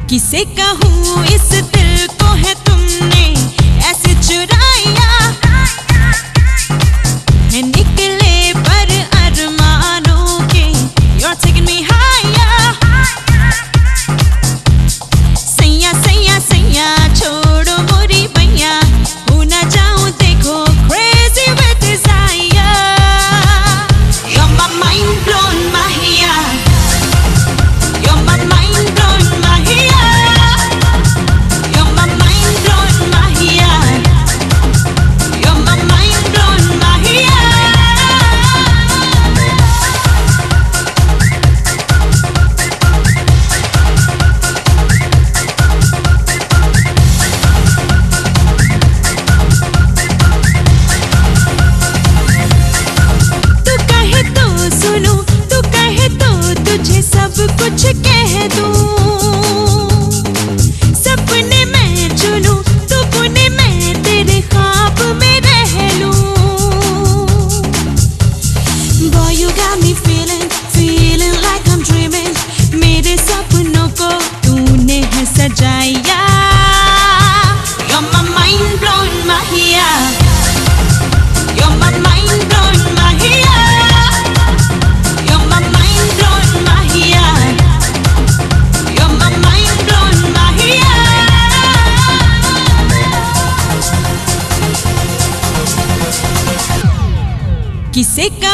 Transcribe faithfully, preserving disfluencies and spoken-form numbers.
किसे कहूँ इस दिल को है तुमने ऐसे चुराया है, निकले पर अरमानों के You're taking me higher। सैया सैया सैया छोड़ो मोरी बैया, हो ना जाऊँ देखो crazy with desire। You're my mind blown Mahia, you're my mind blown Mahia, you're my mind blown Mahia, you're my mind blown Mahia। तू कहे तो सुनूं, तू कहे तो तुझे सब कुछ कह दूं, सपने मैं चुनूं, सपने मैं तेरे ख्वाब में रह लूं। Boy you got me feeling, feeling like I'm dreaming, मेरे सपनों को तूने है सजाया। You're my mind blown Mahia, you're my mind blown Mahia, you're my mind blown Mahia, you're my mind blown Mahia। किसे